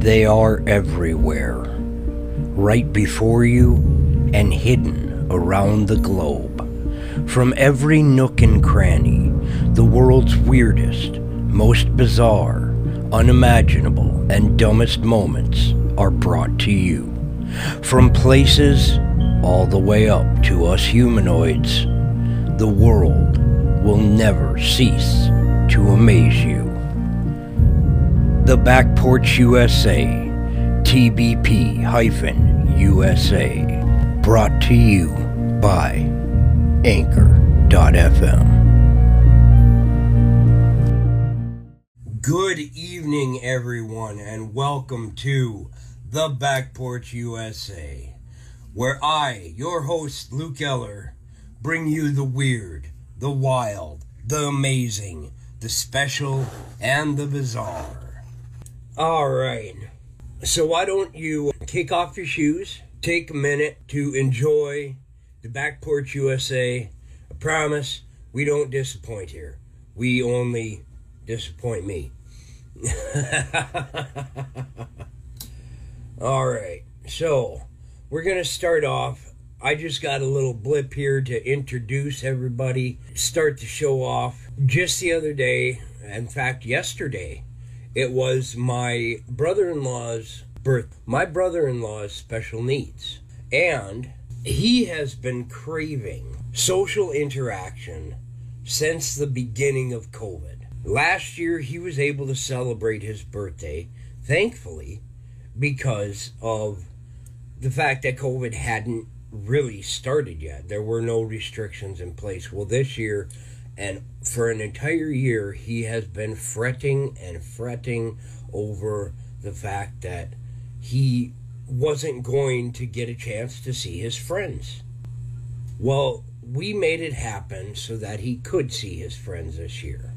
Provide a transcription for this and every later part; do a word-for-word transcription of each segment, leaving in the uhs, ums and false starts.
They are everywhere, right before you and hidden around the globe. From every nook and cranny, the world's weirdest, most bizarre, unimaginable, and dumbest moments are brought to you. From places all the way up to us humanoids, the world will never cease to amaze you. The Back Porch U S A, T B P U S A, brought to you by Anchor dot F M. Good evening, everyone, and welcome to The Back Porch U S A, where I, your host, Luke Eller, bring you the weird, the wild, the amazing, the special, and the bizarre. Alright, so why don't you kick off your shoes, take a minute to enjoy the Back Porch U S A. I promise we don't disappoint here. We only disappoint me. Alright, so we're going to start off. I just got a little blip here to introduce everybody, start the show off. Just the other day, in fact yesterday, it was my brother-in-law's birth. My brother-in-law has special needs, and he has been craving social interaction since the beginning of COVID. Last year, he was able to celebrate his birthday, thankfully, because of the fact that COVID hadn't really started yet. There were no restrictions in place. Well, this year, and for an entire year, he has been fretting and fretting over the fact that he wasn't going to get a chance to see his friends. Well, we made it happen so that he could see his friends this year.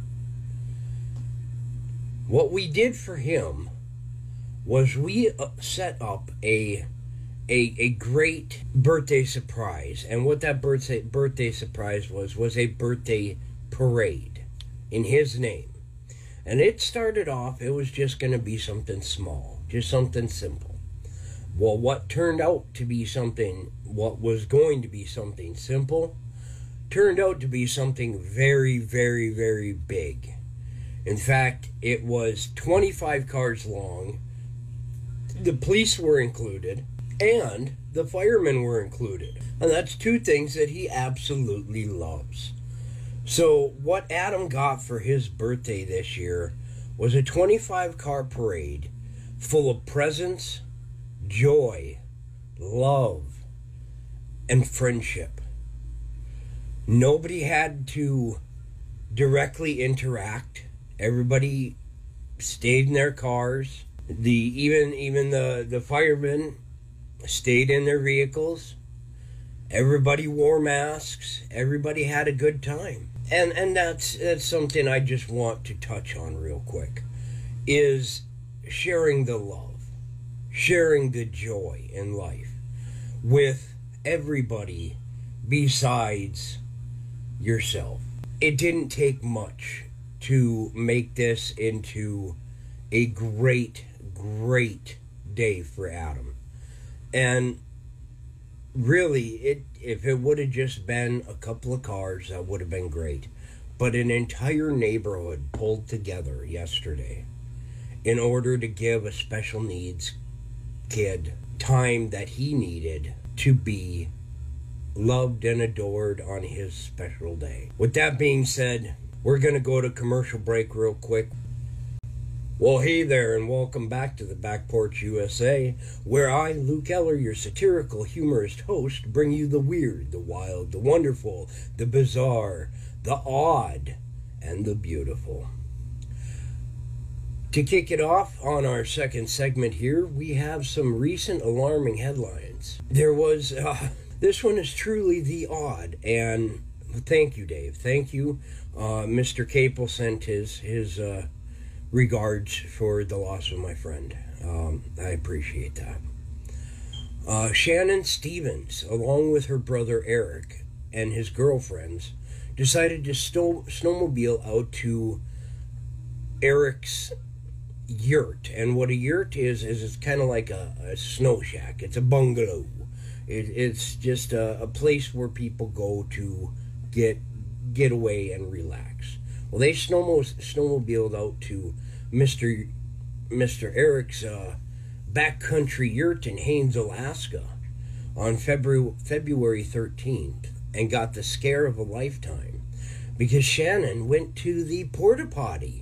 What we did for him was we set up a A, a great birthday surprise. And what that birthday birthday surprise was, was a birthday parade in his name. And it started off, it was just going to be something small, just something simple. Well, what turned out to be something, what was going to be something simple, turned out to be something very, very, very big. In fact, it was twenty-five cars long. The police were included, and the firemen were included. And that's two things that he absolutely loves. So what Adam got for his birthday this year was a twenty-five car parade full of presents, joy, love, and friendship. Nobody had to directly interact. Everybody stayed in their cars. The even even the, the firemen stayed in their vehicles. Everybody wore masks. Everybody had a good time. And and that's that's something I just want to touch on real quick, is sharing the love, sharing the joy in life with everybody besides yourself. It didn't take much to make this into a great, great day for Adam. And really, it if it would have just been a couple of cars, that would have been great. But an entire neighborhood pulled together yesterday in order to give a special needs kid time that he needed to be loved and adored on his special day. With that being said, we're going to go to commercial break real quick. Well, hey there, and welcome back to the Back Porch U S A, where I, Luke Eller, your satirical, humorist host, bring you the weird, the wild, the wonderful, the bizarre, the odd, and the beautiful. To kick it off on our second segment here, we have some recent alarming headlines. There was, uh, this one is truly the odd, and thank you, Dave. Thank you. Uh, Mister Capel sent his, his, uh, regards for the loss of my friend. Um, I appreciate that. Uh, Shannon Stevens, along with her brother Eric and his girlfriends, decided to snow- snowmobile out to Eric's yurt. And what a yurt is, is it's kind of like a, a snow shack. It's a bungalow. It, it's just a, a place where people go to get get away and relax. Well, they snowmo- snowmobiled out to Mister Mister Eric's uh, backcountry yurt in Haines, Alaska on February February thirteenth and got the scare of a lifetime because Shannon went to the porta potty.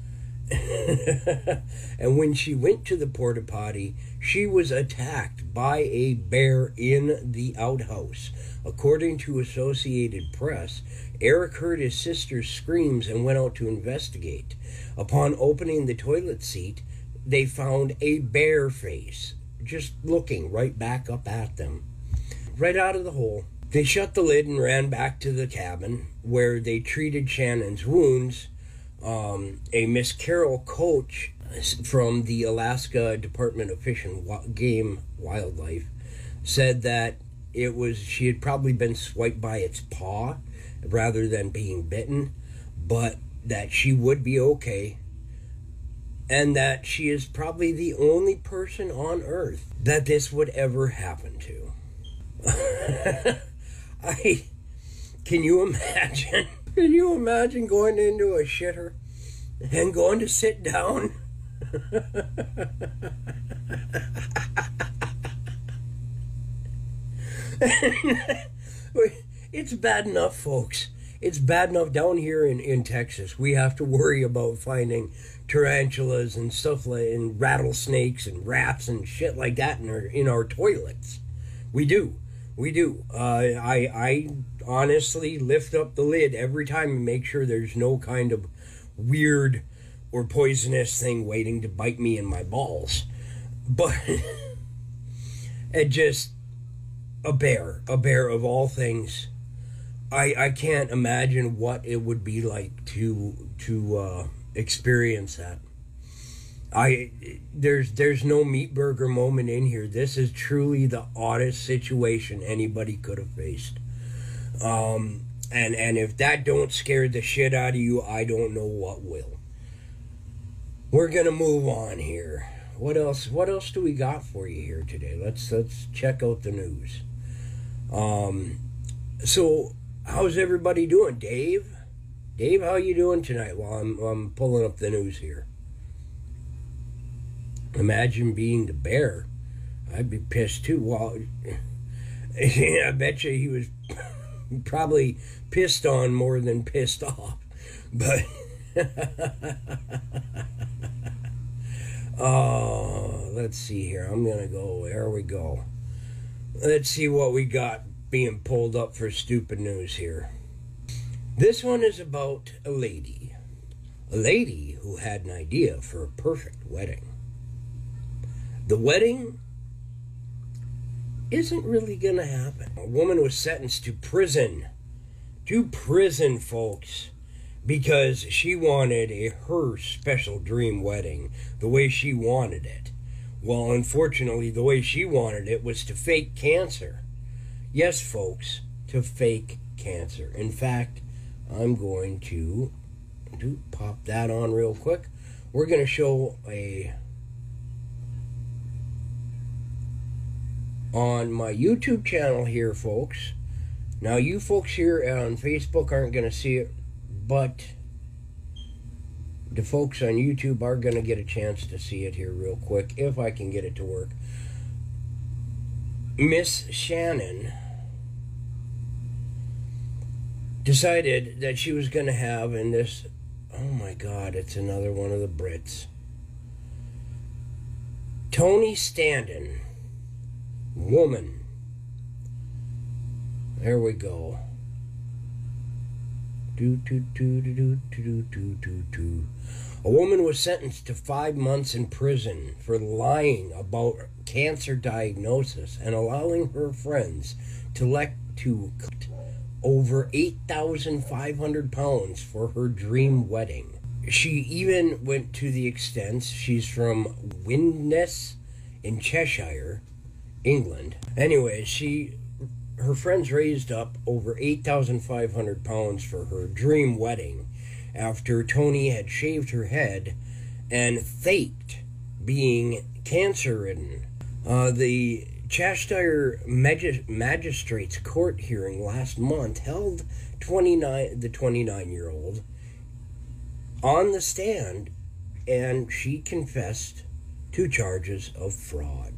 And when she went to the porta potty, she was attacked by a bear in the outhouse. According to Associated Press, Eric heard his sister's screams and went out to investigate. Upon opening the toilet seat, they found a bear face, just looking right back up at them, right out of the hole. They shut the lid and ran back to the cabin, where they treated Shannon's wounds. Um, a Miss Carol Coach from the Alaska Department of Fish and Game Wildlife said that it was she had probably been swiped by its paw rather than being bitten, but that she would be okay, and that she is probably the only person on Earth that this would ever happen to. I can you imagine? Can you imagine going into a shitter and going to sit down? It's bad enough, folks. It's bad enough down here in, in Texas. We have to worry about finding tarantulas and stuff like and rattlesnakes and rats and shit like that in our in our toilets. We do. We do. Uh, I I honestly lift up the lid every time and make sure there's no kind of weird or poisonous thing waiting to bite me in my balls. But it just a bear, a bear of all things. I I can't imagine what it would be like to to uh, experience that. I there's there's no meat burger moment in here. This is truly the oddest situation anybody could have faced. Um, and and if that don't scare the shit out of you, I don't know what will. We're gonna move on here. What else? What else do we got for you here today? Let's let's check out the news. Um, so how's everybody doing, Dave? Dave, how you doing tonight? While I'm I'm pulling up the news here. Imagine being the bear. I'd be pissed too. Well, I bet you he was probably pissed on more than pissed off. But, oh, let's see here. I'm going to go. There we go. Let's see what we got being pulled up for stupid news here. This one is about a lady. A lady who had an idea for a perfect wedding. The wedding isn't really going to happen. A woman was sentenced to prison. To prison, folks. Because she wanted a her special dream wedding. The way she wanted it. Well, unfortunately, the way she wanted it was to fake cancer. Yes, folks. To fake cancer. In fact, I'm going to, to pop that on real quick. We're going to show a... on my YouTube channel here, folks. Now, you folks here on Facebook aren't going to see it, but the folks on YouTube are going to get a chance to see it here real quick, if I can get it to work. Miss Shannon decided that she was going to have in this... Oh my God, it's another one of the Brits. Tony Standen. Woman. There we go. Do, do, do, do, do, do, do, do, do. A woman was sentenced to five months in prison for lying about cancer diagnosis and allowing her friends to let to cut over eight thousand five hundred pounds for her dream wedding. She even went to the extent, she's from Widnes in Cheshire, England. Anyway, she, her friends raised up over eight thousand five hundred pounds for her dream wedding after Tony had shaved her head and faked being cancer-ridden. Uh, the Cheshire Magis- Magistrates Court hearing last month held twenty-nine the twenty-nine-year-old on the stand, and she confessed to charges of fraud.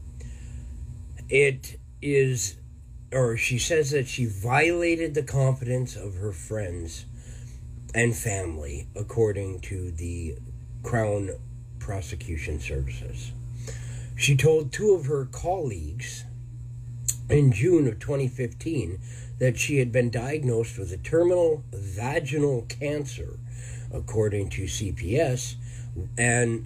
It is, or she says that she violated the confidence of her friends and family, according to the Crown Prosecution Services. She told two of her colleagues in June of twenty fifteen that she had been diagnosed with a terminal vaginal cancer, according to C P S, and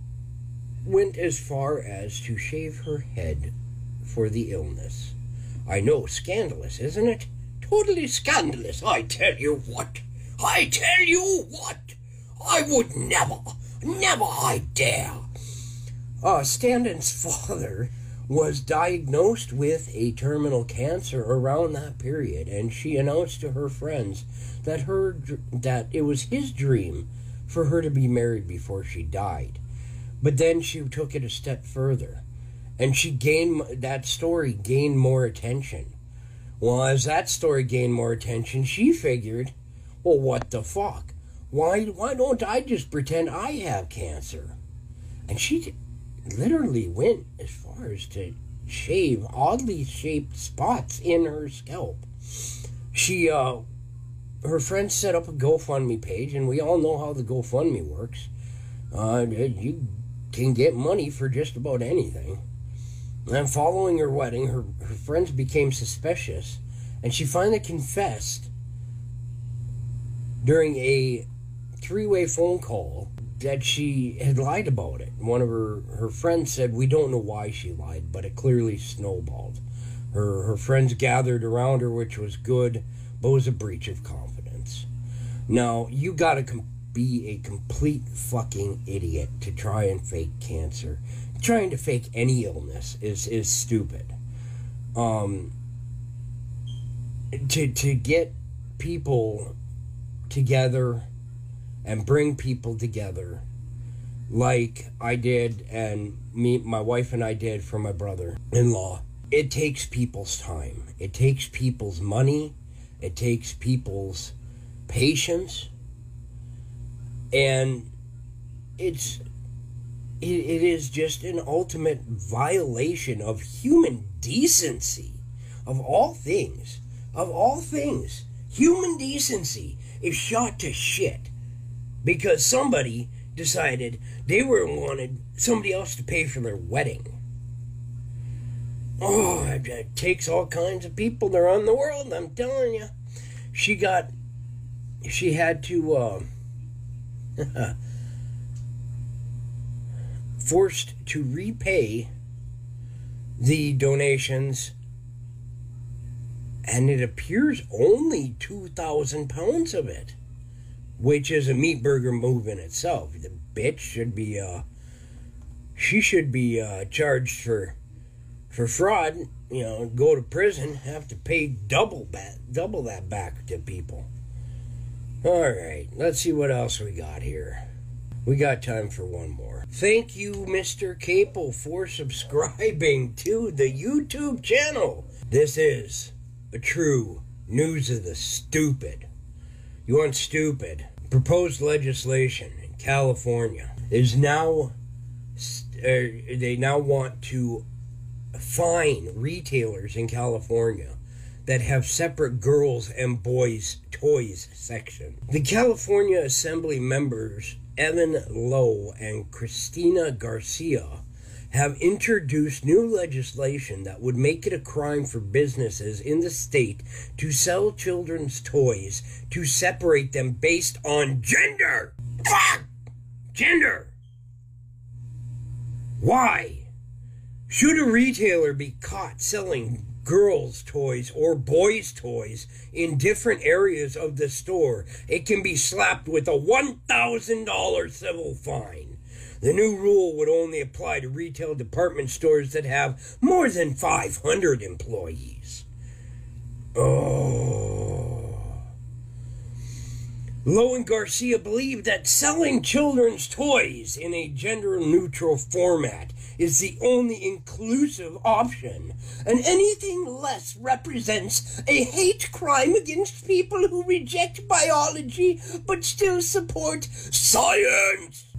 went as far as to shave her head for the illness. I know, scandalous, isn't it? Totally scandalous, I tell you what. I tell you what. I would never, never I dare. Uh, Standon's father was diagnosed with a terminal cancer around that period, and she announced to her friends that her that it was his dream for her to be married before she died. But then she took it a step further, and she gained that story gained more attention. Well, as that story gained more attention, she figured, well, what the fuck? Why why don't I just pretend I have cancer? And she literally went as far as to shave oddly shaped spots in her scalp. She, uh, her friends set up a GoFundMe page, and we all know how the GoFundMe works. Uh, you can get money for just about anything. And following her wedding, her, her friends became suspicious, and she finally confessed during a three-way phone call that she had lied about it. One of her, her friends said, we don't know why she lied, but it clearly snowballed. Her, her friends gathered around her, which was good, but was a breach of confidence. Now, you gotta com- be a complete fucking idiot to try and fake cancer. Trying to fake any illness is, is stupid. Um, to, to get people together and bring people together like I did, and me, my wife and I did for my brother-in-law. It takes people's time. It takes people's money. It takes people's patience. And it's it, it is just an ultimate violation of human decency. Of all things. Of all things. Human decency is shot to shit because somebody decided they were wanted somebody else to pay for their wedding. Oh, it, it takes all kinds of people around the world, I'm telling you. She got, she had to, uh, forced to repay the donations, and it appears only two thousand pounds of it, which is a meat burger move in itself. The bitch should be, uh, she should be uh, charged for for fraud, you know, go to prison, have to pay double that, double that back to people. All right, let's see what else we got here. We got time for one more. Thank you, Mister Capel, for subscribing to the YouTube channel. This is a true news of the stupid. You want stupid? Proposed legislation in California is now, uh, they now want to fine retailers in California that have separate girls and boys toys section. The California Assembly members Evan Lowe and Cristina Garcia have introduced new legislation that would make it a crime for businesses in the state to sell children's toys to separate them based on gender. Fuck! Gender! Why? Should a retailer be caught selling girls' toys or boys' toys in different areas of the store, it can be slapped with a one thousand dollars civil fine. The new rule would only apply to retail department stores that have more than five hundred employees. Oh. Lowen Garcia believed that selling children's toys in a gender-neutral format is the only inclusive option, and anything less represents a hate crime against people who reject biology but still support science.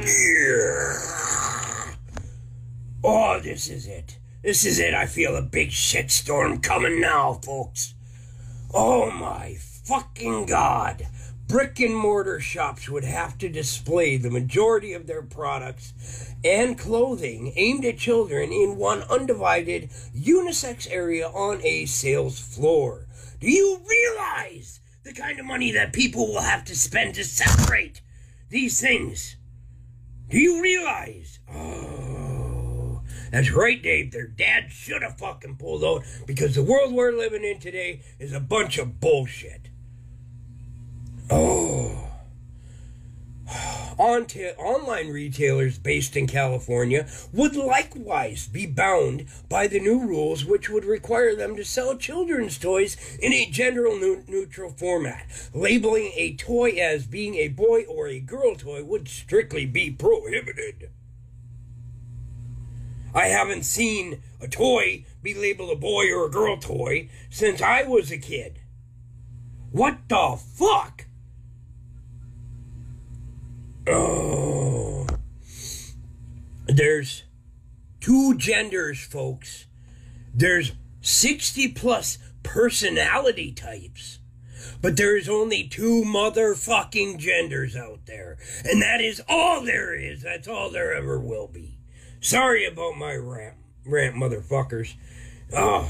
Oh, this is it. This is it. I feel a big shitstorm coming now, folks. Oh my fucking God. Brick and mortar shops would have to display the majority of their products and clothing aimed at children in one undivided unisex area on a sales floor. Do you realize the kind of money that people will have to spend to separate these things? Do you realize? Oh, that's right, Dave. Their dad should have fucking pulled out, because the world we're living in today is a bunch of bullshit. Oh. On t- online retailers based in California would likewise be bound by the new rules, which would require them to sell children's toys in a gender-neutral format. Labeling a toy as being a boy or a girl toy would strictly be prohibited. I haven't seen a toy be labeled a boy or a girl toy since I was a kid. What the fuck? Oh, there's two genders, folks. There's sixty plus personality types, but there's only two motherfucking genders out there, and that is all there is. That's all there ever will be. Sorry about my rant, rant motherfuckers. Oh.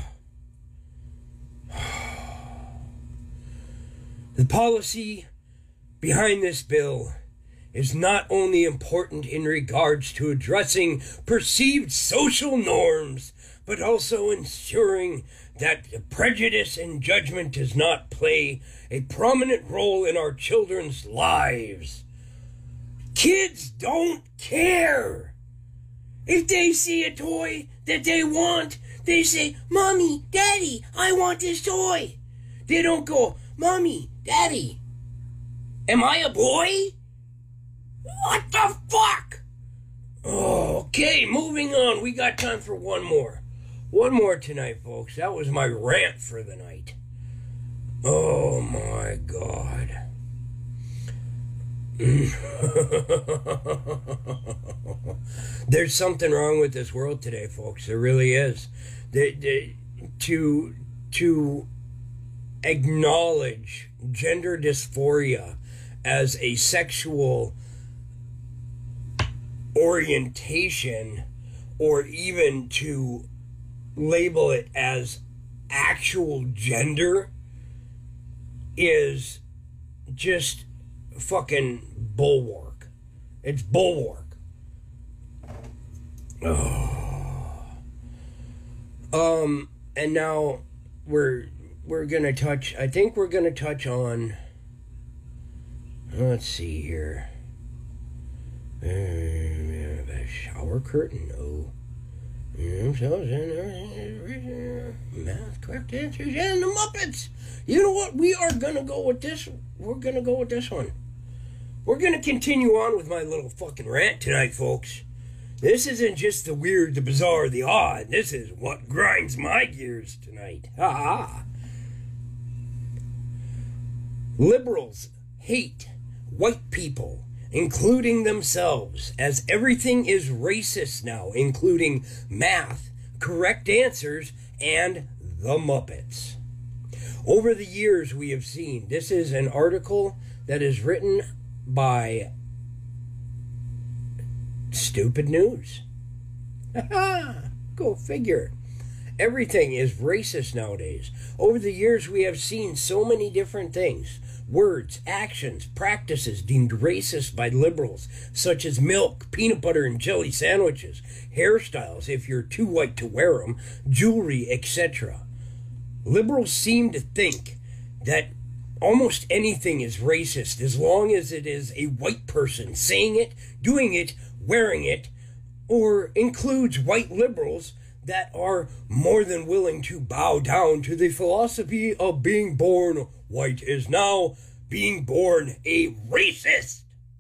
The policy behind this bill is not only important in regards to addressing perceived social norms, but also ensuring that prejudice and judgment does not play a prominent role in our children's lives. Kids don't care. If they see a toy that they want, they say, "Mommy, Daddy, I want this toy." They don't go, "Mommy, Daddy, am I a boy? What the fuck?" Okay, moving on. We got time for one more. One more tonight, folks. That was my rant for the night. Oh my God. There's something wrong with this world today, folks. There really is. The, the, to, to acknowledge gender dysphoria as a sexual orientation, or even to label it as actual gender, is just fucking bulwark. It's bulwark. Oh. Um, and now we're we're gonna touch. I think we're gonna touch on. Let's see here. Uh, shower curtain, no. Math, correct answers, and the Muppets. You know what? We are gonna go with this. We're gonna go with this one. We're gonna continue on with my little fucking rant tonight, folks. This isn't just the weird, the bizarre, the odd. This is what grinds my gears tonight. Ha ha. Liberals hate white people, including themselves, as everything is racist now, including math, correct answers, and the Muppets. Over the years we have seen, this is an article that is written by Stupid News. Go figure. Everything is racist nowadays. Over the years we have seen so many different things. Words, actions, practices deemed racist by liberals, such as milk, peanut butter and jelly sandwiches, hairstyles if you're too white to wear them, jewelry, et cetera. Liberals seem to think that almost anything is racist as long as it is a white person saying it, doing it, wearing it, or includes white liberals that are more than willing to bow down to the philosophy of being born white is now being born a racist.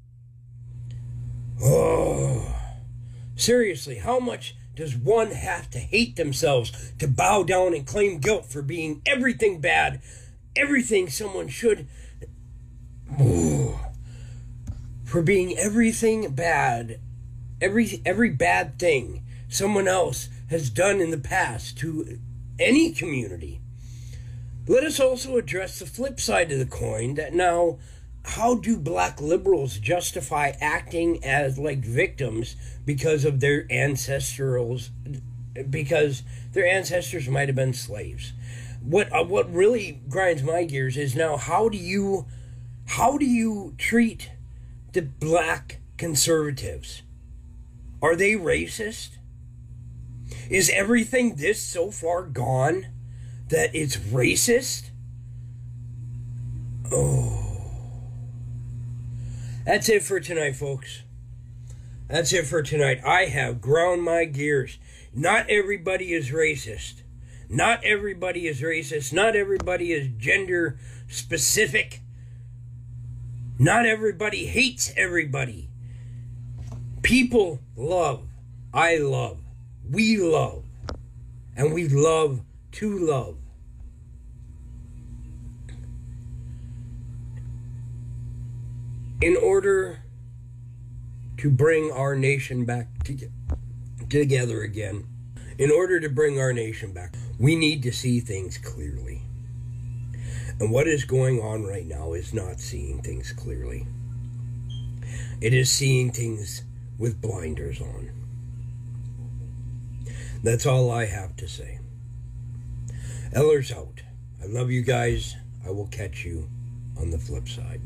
Oh, seriously, how much does one have to hate themselves to bow down and claim guilt for being everything bad, everything someone should, oh, for being everything bad, every every bad thing someone else has done in the past to any community? Let us also address the flip side of the coin, that now, how do black liberals justify acting as like victims because of their ancestrals, because their ancestors might have been slaves? What uh, what really grinds my gears is now, how do you how do you treat the black conservatives? Are they racist? Is everything this so far gone that it's racist? Oh. That's it for tonight, folks. That's it for tonight. I have ground my gears. Not everybody is racist. Not everybody is racist. Not everybody is gender specific. Not everybody hates everybody. People love. I love. We love. And we love to love. In order to bring our nation back to, together again, in order to bring our nation back, we need to see things clearly. And what is going on right now is not seeing things clearly. It is seeing things with blinders on. That's all I have to say. Eller's out. I love you guys. I will catch you on the flip side.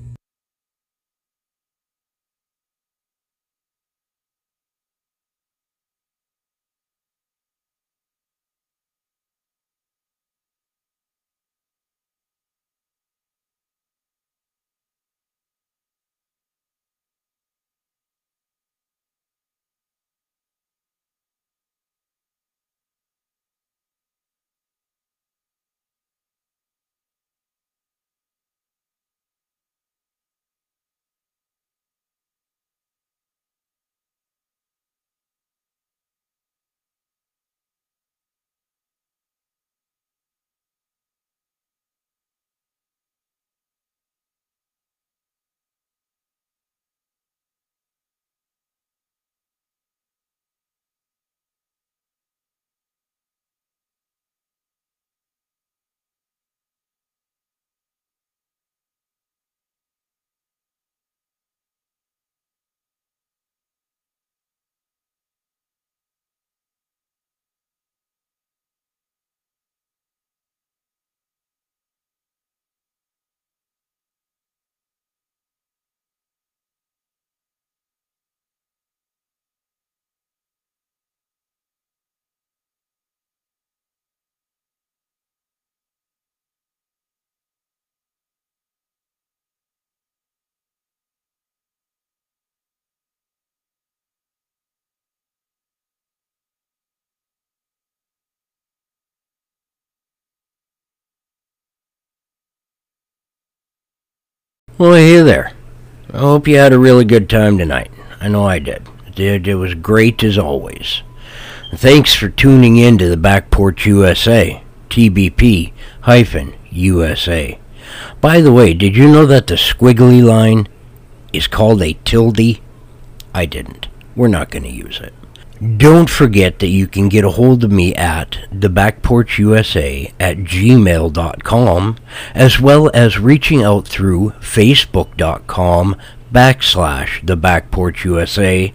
Well, hey there. I hope you had a really good time tonight. I know I did. It, did. It was great as always. Thanks for tuning in to the Back Porch U S A, T B P hyphen U S A. By the way, did you know that the squiggly line is called a tilde? I didn't. We're not going to use it. Don't forget that you can get a hold of me at the back porch U S A at gmail dot com, as well as reaching out through facebook.com backslash the Back Porch U S A,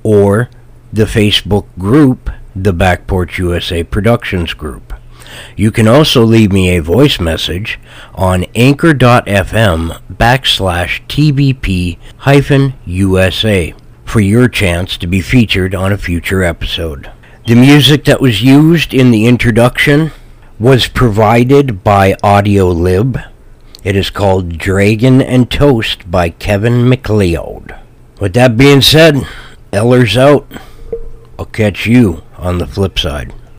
or the Facebook group, the Back Porch U S A Productions Group. You can also leave me a voice message on anchor.fm backslash tbp hyphen USA. for your chance to be featured on a future episode. The music that was used in the introduction was provided by Audiolib. It is called Dragon and Toast by Kevin MacLeod. With that being said, Eller's out. I'll catch you on the flip side.